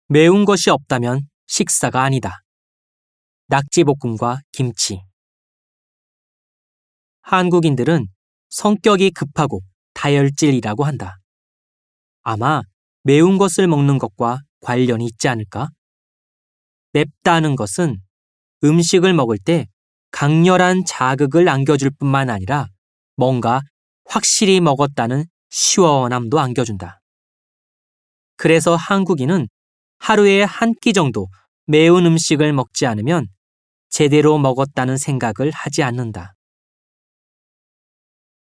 매운 것이 없다면 식사가 아니다. 낙지볶음과 김치. 한국인들은 성격이 급하고 다혈질이라고 한다. 아마 매운 것을 먹는 것과 관련이 있지 않을까? 맵다는 것은 음식을 먹을 때 강렬한 자극을 안겨줄 뿐만 아니라 뭔가 확실히 먹었다는 시원함도 안겨준다. 그래서 한국인은 하루에 한 끼 정도 매운 음식을 먹지 않으면 제대로 먹었다는 생각을 하지 않는다.